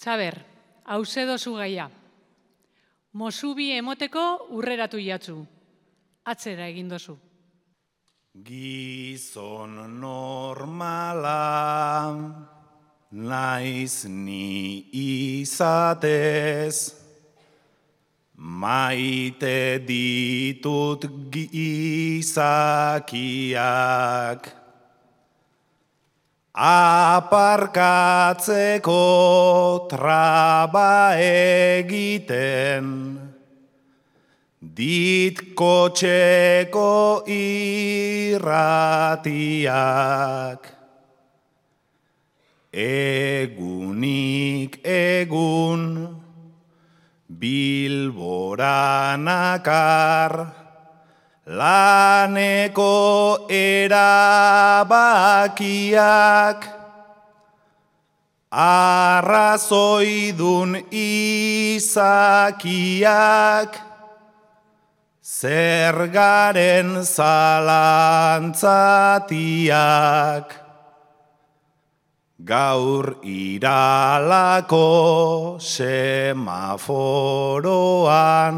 Txaber, hauze dozu gaia. Mosubi emoteko urreratu jatzu. Atzera egin dozu. Gizon normala naiz ni izatez, maite ditut gizakiak, aparkatzeko traba egiten, dit kotxeko irratiak. Egunik egun Bilbora nakar, laneko erabakiak, arrazoidun izakiak, zergaren zalantzatiak. Gaur iralako semaforoan,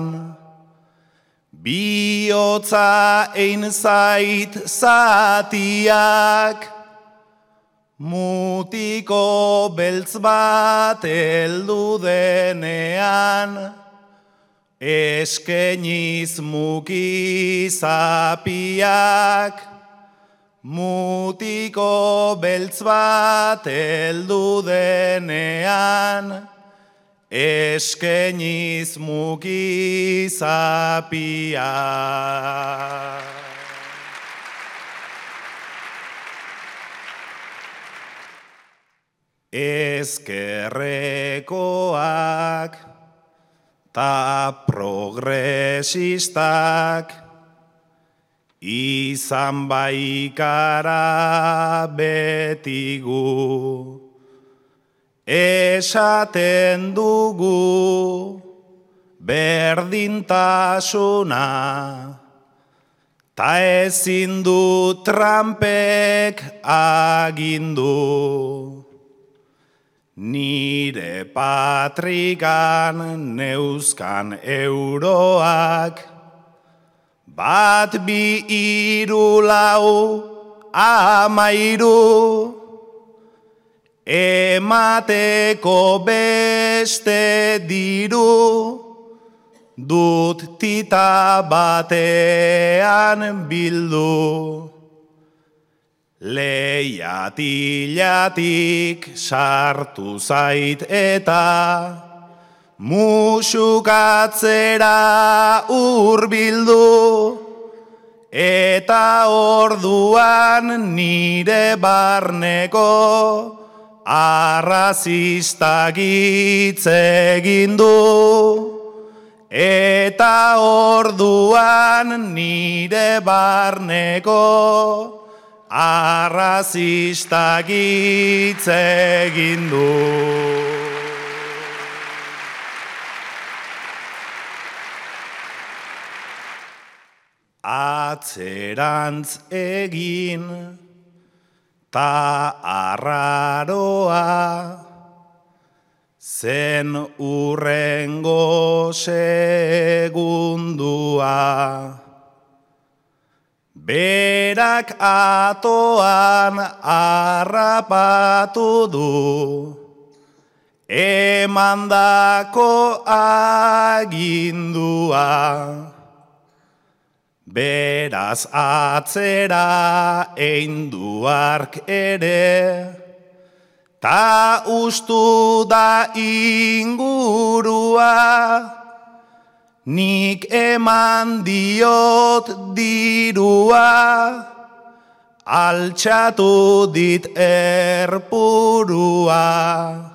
bihotza ein zait zatiak, mutiko beltz bat heldu denean, eskeniz mukizapiak, mutiko beltz bat heldu denean, eskeniz mukizapiak. Ezkerrekoak ta progresistak, izan baikara betigu, esaten dugu berdintasuna, ta ezin du Trumpek agindu. Nire patrikan neuzkan euroak, bat bi iru lau amairu, emateko beste diru, dut tita batean bildu. Leiatilatik sartu zait eta musukatzera hurbildu, eta orduan nire barneko arrazistak hitz egin du, eta orduan nire barneko arrazistak hitz egin du. Atzerantz egin ta arraroa, zen urrengo segundua. Berak atoan harrapatu du, emandako agindua. Beraz atzera eindu hark ere, ta ustu da ingurua, nik eman diot dirua, altxatu dit erpurua.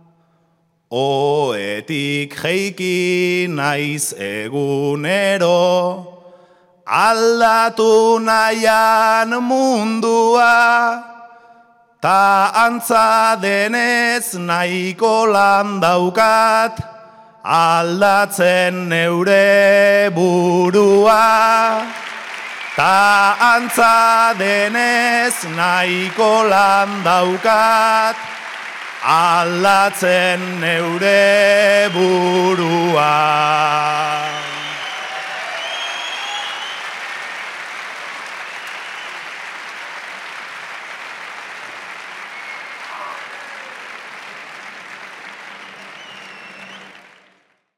Oetik jeiki naiz egunero, aldatu nahian mundua, ta antza denez nahiko lan daukat, aldatzen neure burua. Ta antza denez nahiko lan daukat, aldatzen neure burua.